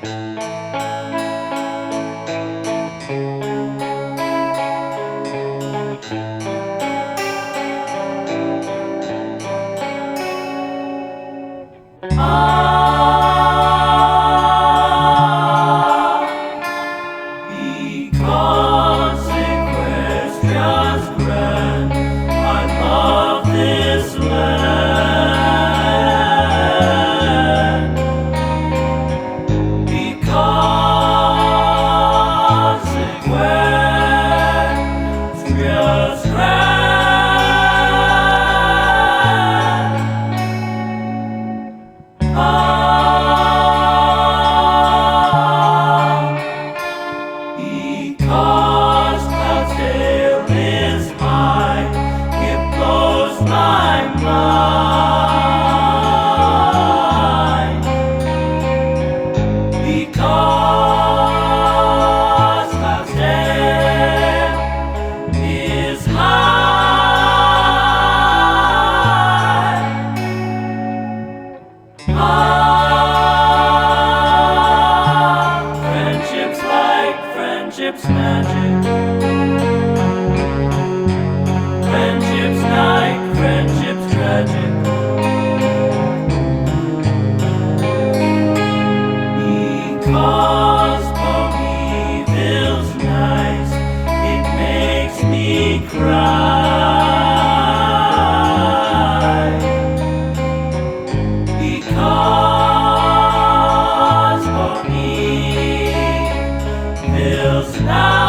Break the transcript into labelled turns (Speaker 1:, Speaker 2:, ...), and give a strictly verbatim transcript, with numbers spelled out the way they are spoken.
Speaker 1: Because Cloudtail is mine, it blows my mind. Because Cloudtail is mine. Ah, friendship's like friendship's magic. Friendship's like friendship's tragic. Because Ponyville's nice, it makes me cry. Because Ponyville's nice.